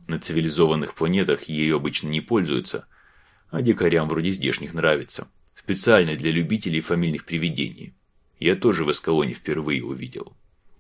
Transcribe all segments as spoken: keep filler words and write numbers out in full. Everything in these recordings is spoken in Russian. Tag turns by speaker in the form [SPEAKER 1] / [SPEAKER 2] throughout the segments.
[SPEAKER 1] На цивилизованных планетах ею обычно не пользуются, а дикарям вроде здешних нравится. Специально для любителей фамильных привидений. Я тоже в Эскалоне впервые увидел.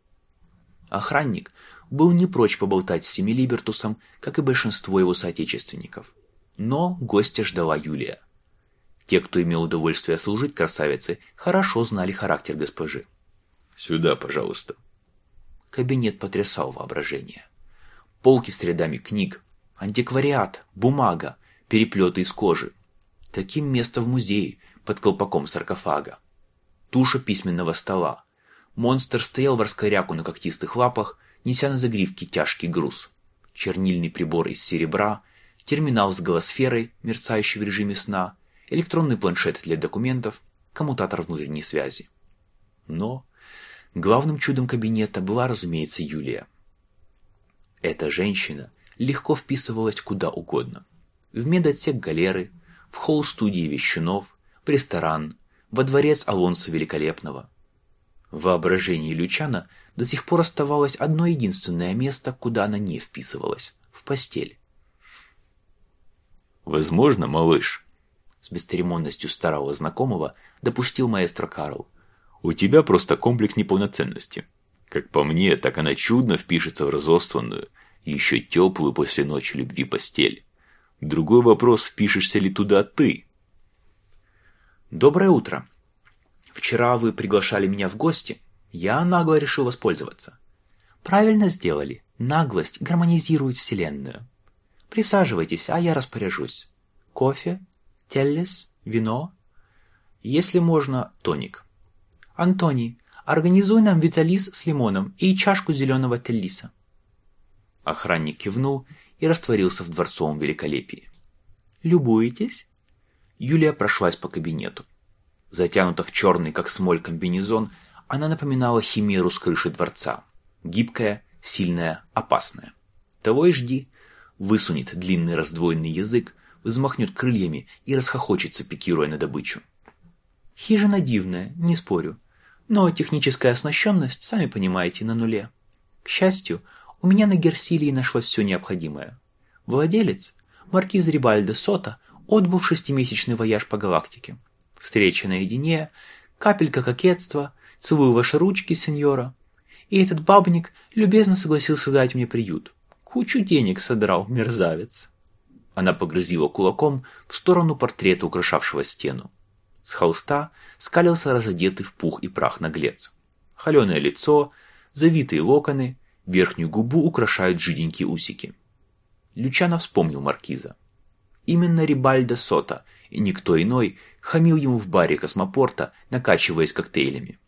[SPEAKER 2] Охранник был не прочь поболтать с Семилибертусом, как и большинство его соотечественников. Но гостя ждала Юлия. Те, кто имел удовольствие служить красавице, хорошо знали характер госпожи.
[SPEAKER 1] «Сюда, пожалуйста».
[SPEAKER 2] Кабинет потрясал воображение. Полки с рядами книг, антиквариат, бумага, переплеты из кожи. Таким место в музее под колпаком саркофага. Туша письменного стола. Монстр стоял в раскоряку на когтистых лапах, неся на загривке тяжкий груз. Чернильный прибор из серебра, терминал с голосферой, мерцающий в режиме сна, электронный планшет для документов, коммутатор внутренней связи. Но главным чудом кабинета была, разумеется, Юлия. Эта женщина легко вписывалась куда угодно. В медотсек галеры, в холл студии Вещунов, в ресторан, во дворец Алонсо Великолепного. В воображении Лючано до сих пор оставалось одно единственное место, куда она не вписывалась – в постель.
[SPEAKER 1] «Возможно, малыш»,
[SPEAKER 2] – с бесцеремонностью старого знакомого допустил маэстро Карл.
[SPEAKER 1] «У тебя просто комплекс неполноценности. Как по мне, так она чудно впишется в разосланную и еще теплую после ночи любви постель. Другой вопрос, впишешься ли туда ты?»
[SPEAKER 2] «Доброе утро. Вчера вы приглашали меня в гости. Я нагло решил воспользоваться». «Правильно сделали. Наглость гармонизирует вселенную. Присаживайтесь, а я распоряжусь. Кофе? Теллес? Вино? Если можно, тоник. Антоний, организуй нам виталис с лимоном и чашку зеленого теллиса». Охранник кивнул и растворился в дворцовом великолепии. «Любуетесь?» Юлия прошлась по кабинету. Затянута в черный, как смоль, комбинезон, она напоминала химеру с крыши дворца. Гибкая, сильная, опасная. Того и жди. Высунет длинный раздвоенный язык, взмахнет крыльями и расхохочется, пикируя на добычу. Хижина дивная, не спорю. Но техническая оснащенность, сами понимаете, на нуле. К счастью, у меня на Герсилии нашлось все необходимое. Владелец, маркиз Рибальдо Сота, отбыл в шестимесячный вояж по галактике. Встреча наедине, капелька кокетства, целую ваши ручки, сеньора. И этот бабник любезно согласился дать мне приют. Кучу денег содрал, мерзавец. Она погрозила кулаком в сторону портрета, украшавшего стену. С холста скалился разодетый в пух и прах наглец. Холеное лицо, завитые локоны, верхнюю губу украшают жиденькие усики. Лючано вспомнил маркиза. Именно Рибальдо Сота, и никто иной, хамил ему в баре космопорта, накачиваясь коктейлями.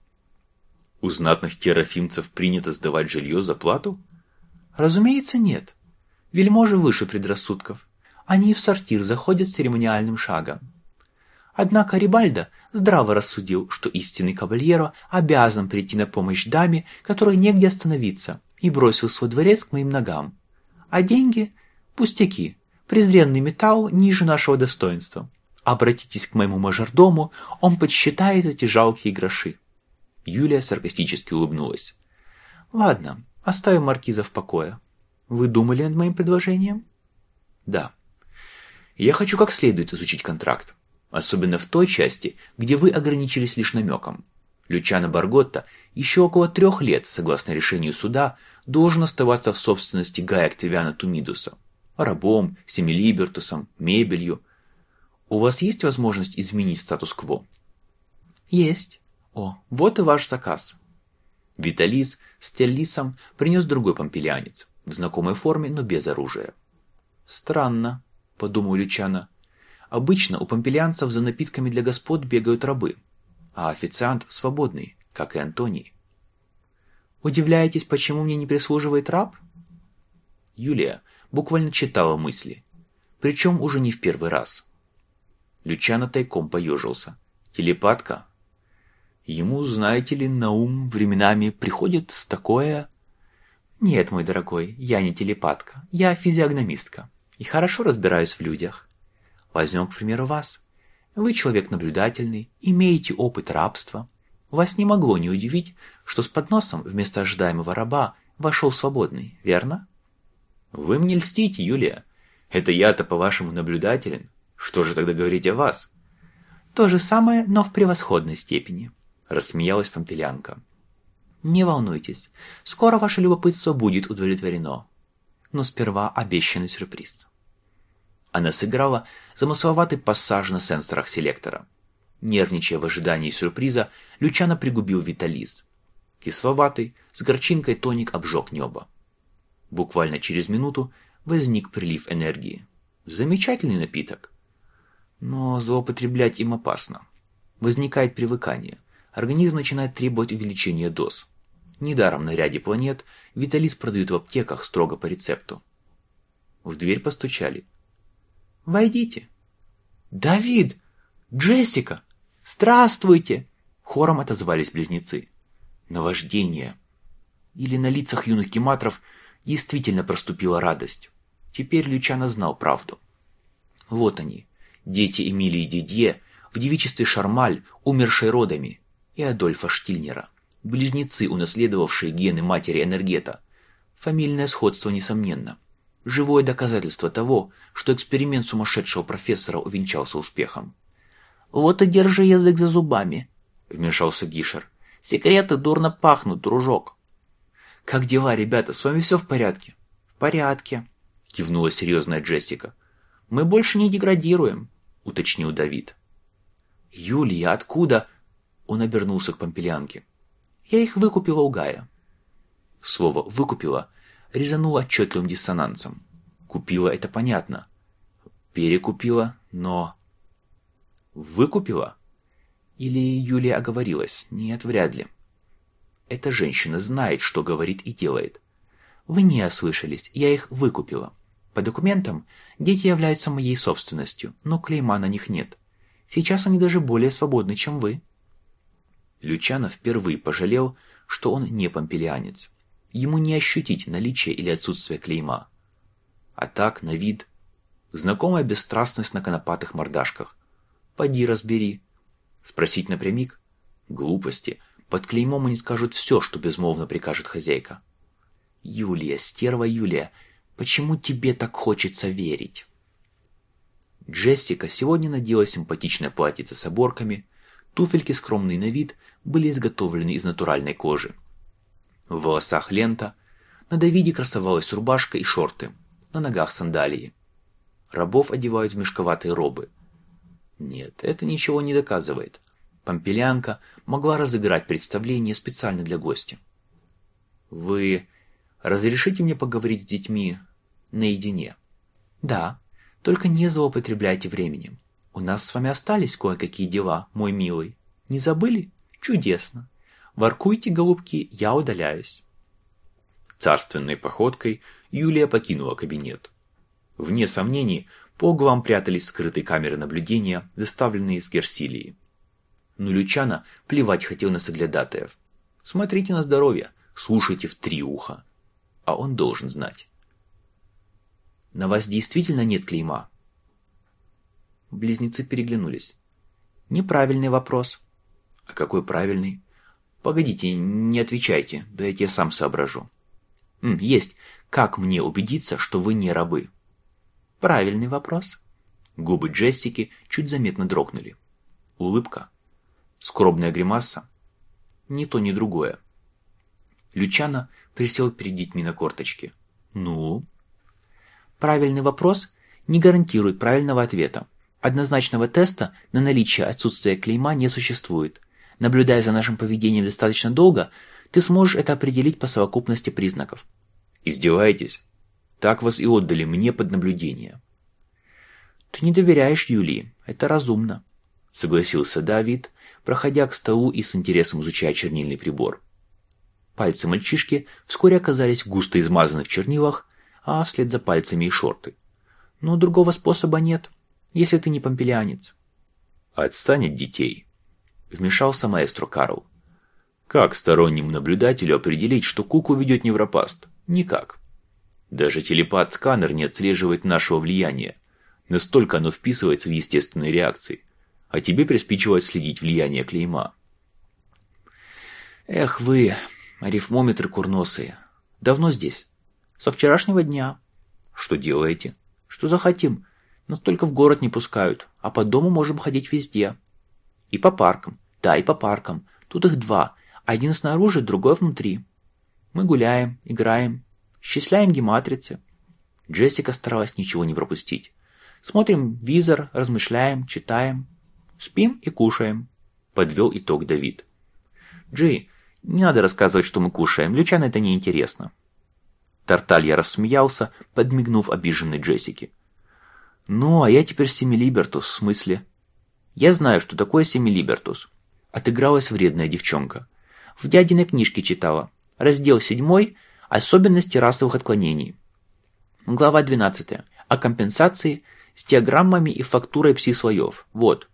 [SPEAKER 1] У знатных терафимцев принято сдавать жилье за плату?
[SPEAKER 2] Разумеется, нет. Вельможи выше предрассудков. Они и в сортир заходят церемониальным шагом. Однако Рибальдо здраво рассудил, что истинный кабальеро обязан прийти на помощь даме, которой негде остановиться, и бросил свой дворец к моим ногам. А деньги – пустяки, презренный металл ниже нашего достоинства. Обратитесь к моему мажордому, он подсчитает эти жалкие гроши. Юлия саркастически улыбнулась. Ладно, оставим маркиза в покое. Вы думали над моим предложением? Да. Я хочу как следует изучить контракт. Особенно в той части, где вы ограничились лишь намеком. Лючано Барготта еще около трех лет, согласно решению суда, должен оставаться в собственности Гая Октавиана Тумидуса. Рабом, Семилибертусом, мебелью. У вас есть возможность изменить статус-кво? Есть. О, вот и ваш заказ. Виталис с Теллисом принес другой помпелианец, в знакомой форме, но без оружия. Странно, подумал Лючано. Обычно у помпелианцев за напитками для господ бегают рабы, а официант свободный, как и Антоний. Удивляетесь, почему мне не прислуживает раб? Юлия буквально читала мысли, причем уже не в первый раз. Лючано тайком поежился. Телепатка? Ему, знаете ли, на ум временами приходит такое... Нет, мой дорогой, я не телепатка, я физиогномистка и хорошо разбираюсь в людях. Возьмем, к примеру, вас. Вы человек наблюдательный, имеете опыт рабства. Вас не могло не удивить, что с подносом вместо ожидаемого раба вошел свободный, верно?
[SPEAKER 1] Вы мне льстите, Юлия. Это я-то, по-вашему, наблюдателен. Что же тогда говорить о вас?
[SPEAKER 2] То же самое, но в превосходной степени, рассмеялась Помпелянка. Не волнуйтесь, скоро ваше любопытство будет удовлетворено. Но сперва обещанный сюрприз. Она сыграла замысловатый пассаж на сенсорах селектора. Нервничая в ожидании сюрприза, Лючано пригубил Витализ. Кисловатый, с горчинкой тоник обжег небо. Буквально через минуту возник прилив энергии. Замечательный напиток. Но злоупотреблять им опасно. Возникает привыкание. Организм начинает требовать увеличения доз. Недаром на ряде планет Витализ продают в аптеках строго по рецепту. В дверь постучали. «Войдите». «Давид! Джессика! Здравствуйте!» Хором отозвались близнецы. Наваждение. Или на лицах юных гематров действительно проступила радость. Теперь Лючано знал правду. Вот они, дети Эмилии Дидье в девичестве Шармаль, умершей родами, и Адольфа Штильнера, близнецы, унаследовавшие гены матери Энергета. Фамильное сходство несомненно. Живое доказательство того, что эксперимент сумасшедшего профессора увенчался успехом. «Вот и держи язык за зубами», — вмешался Гишер. «Секреты дурно пахнут, дружок». «Как дела, ребята? С вами все в порядке?» «В порядке», — кивнула серьезная Джессика. «Мы больше не деградируем», — уточнил Давид. «Юлия, откуда?» Он обернулся к Помпелянке. «Я их выкупила у Гая». Слово «выкупила» резануло отчетливым диссонансом. Купила — это понятно. Перекупила, но... Выкупила? Или Юлия оговорилась? Нет, вряд ли. Эта женщина знает, что говорит и делает. Вы не ослышались, я их выкупила. По документам дети являются моей собственностью, но клейма на них нет. Сейчас они даже более свободны, чем вы. Лючано впервые пожалел, что он не помпелианец. Ему не ощутить наличие или отсутствие клейма. А так, на вид, знакомая бесстрастность на конопатых мордашках. Поди разбери. Спросить напрямик? Глупости. Под клеймом они скажут все, что безмолвно прикажет хозяйка. Юлия, стерва Юлия, почему тебе так хочется верить? Джессика сегодня надела симпатичное платьице с оборками. Туфельки, скромные на вид, были изготовлены из натуральной кожи. В волосах лента, на Давиде красовалась рубашка и шорты, на ногах сандалии. Рабов одевают в мешковатые робы. Нет, это ничего не доказывает. Помпелянка могла разыграть представление специально для гостя. «Вы разрешите мне поговорить с детьми наедине?» «Да, только не злоупотребляйте временем. У нас с вами остались кое-какие дела, мой милый. Не забыли? Чудесно. Воркуйте, голубки, я удаляюсь». Царственной походкой Юлия покинула кабинет. Вне сомнений, по углам прятались скрытые камеры наблюдения, доставленные из Герсилии. Но Лючано плевать хотел на соглядатаев. Смотрите на здоровье, слушайте в три уха. А он должен знать. «На вас действительно нет клейма?» Близнецы переглянулись. «Неправильный вопрос». «А какой правильный?» «Погодите, не отвечайте, дайте я сам соображу». М, «Есть. Как мне убедиться, что вы не рабы?» «Правильный вопрос». Губы Джессики чуть заметно дрогнули. Улыбка. Скорбная гримаса. Ни то, ни другое. Лючано присел перед детьми на корточки. «Ну?» «Правильный вопрос не гарантирует правильного ответа. Однозначного теста на наличие отсутствия клейма не существует. Наблюдая за нашим поведением достаточно долго, ты сможешь это определить по совокупности признаков». «Издеваетесь? Так вас и отдали мне под наблюдение». «Ты не доверяешь Юлии. Это разумно», — согласился Давид, проходя к столу и с интересом изучая чернильный прибор. Пальцы мальчишки вскоре оказались густо измазаны в чернилах, а вслед за пальцами и шорты. «Но другого способа нет, если ты не помпелианец». «Отстань от детей», — вмешался маэстро Карл. «Как стороннему наблюдателю определить, что куклу ведет невропаст? Никак. Даже телепат-сканер не отслеживает нашего влияния. Настолько оно вписывается в естественные реакции. А тебе приспичивает следить влияние клейма». «Эх вы, арифмометры курносые. Давно здесь?» «Со вчерашнего дня.
[SPEAKER 1] Что делаете?
[SPEAKER 2] Что захотим. Нас только в город не пускают, а по дому можем ходить везде. И по паркам. Да, и по паркам. Тут их два. Один снаружи, другой внутри. Мы гуляем, играем, счисляем гематрицы. Джессика старалась ничего не пропустить. Смотрим визор, размышляем, читаем. Спим и кушаем. Подвел итог Давид. Джи, не надо рассказывать, что мы кушаем. Лючано это неинтересно. Тарталья рассмеялся, подмигнув обиженной Джессике. Ну, а я теперь семилибертус, в смысле? Я знаю, что такое семилибертус. Отыгралась вредная девчонка. В дядиной книжке читала. Раздел седьмой. Особенности расовых отклонений. Глава двенадцатая. О компенсации с диаграммами и фактурой пси-слоев. Вот.